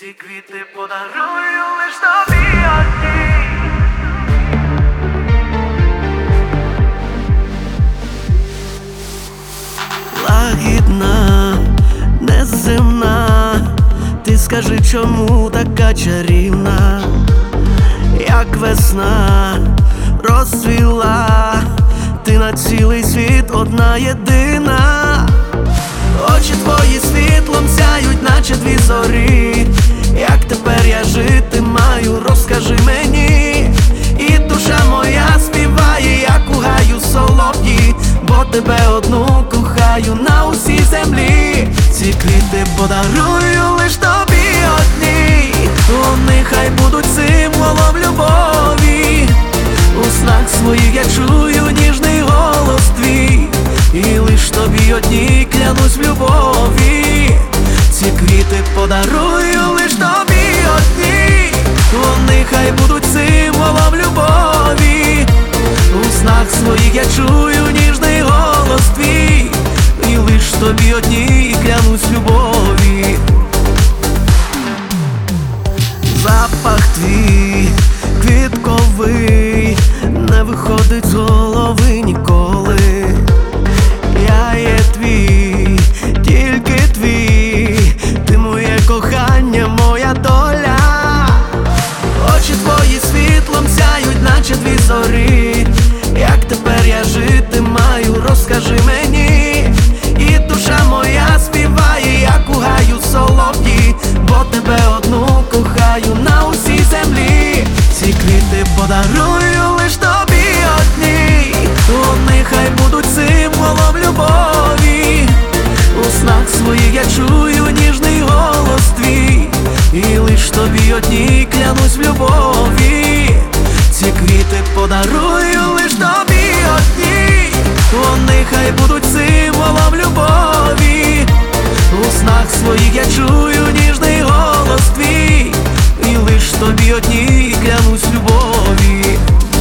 Ці квіти подарую лиш тобі одній. Лагідна, неземна, ти скажи, чому така чарівна, як весна розцвіла, ти на цілий світ одна єдина. Очі твої світлом сяють, наче дві зорі. Як тепер я жити маю, розкажи мені. І душа моя співає, як у гаю солов'ї, бо тебе одну кохаю на усій землі. Ці квіти подарую лиш тобі одній. Вони хай будуть символом любові. У снах своїх я чую ніжний голос твій, і лиш тобі одній клянусь в любові. Ці квіти подарую лиш тобі одній. Вони хай будуть символом любові. У снах своїх я чую ніжний голос твій, і лиш тобі одній клянусь в любові. Запах твій квітковий не виходить з голови ніколи. Я є твій, тільки твій, ти моє кохання, моя доля. Очі твої світлом сяють, наче дві зорі. Як тепер я жити маю, розкажи мені. І душа моя співає, як у гаю солов'ї, бо тебе одну кохаю на усій землі. Ці квіти подарую лиш тобі одній. Вони хай будуть символом любові. У снах своїх я чую ніжний голос твій, і лиш тобі одній клянусь в любові. Ці квіти подарую лиш тобі одній. Вони хай будуть символом любові. У снах своїх я чую ніжний голос твій, і лиш тобі одній клянусь в любові.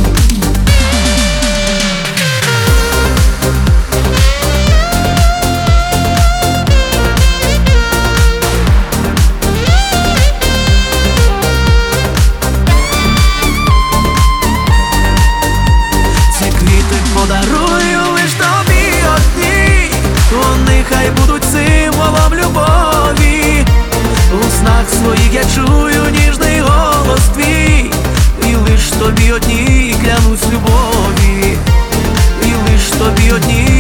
Подарую лиш тобі одній. Вони хай будуть символом любові. У снах своїх я чую ніжний голос твій, і лиш тобі одній клянусь в любові. І лиш тобі одній